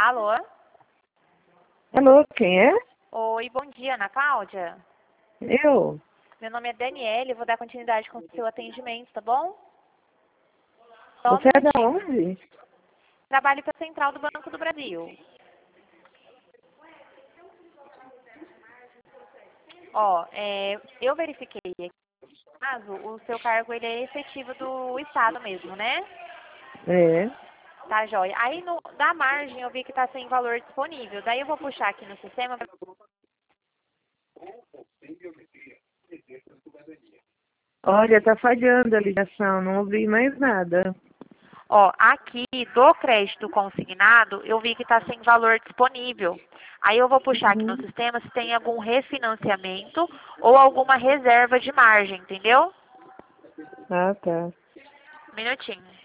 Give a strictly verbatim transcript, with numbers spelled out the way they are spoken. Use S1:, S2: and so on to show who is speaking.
S1: Alô?
S2: Alô, quem é?
S1: Oi, bom dia, Ana Cláudia.
S2: Eu?
S1: Meu nome é Daniele, eu vou dar continuidade com o seu atendimento, tá bom? Só um
S2: Você é da
S1: minutinho.
S2: onde?
S1: Trabalho para a Central do Banco do Brasil. Ó, é, eu verifiquei aqui, no caso, o seu cargo ele é efetivo do Estado mesmo, né?
S2: É.
S1: Tá, joia. Aí no, da margem eu vi que tá sem valor disponível. Daí eu vou puxar aqui no sistema. pra-
S2: Olha, tá falhando a ligação, não ouvi mais nada.
S1: Ó, aqui do crédito consignado, eu vi que tá sem valor disponível. Aí eu vou puxar aqui no
S2: Uhum.
S1: sistema se tem algum refinanciamento ou alguma reserva de margem, entendeu?
S2: Ah, tá.
S1: Um minutinho.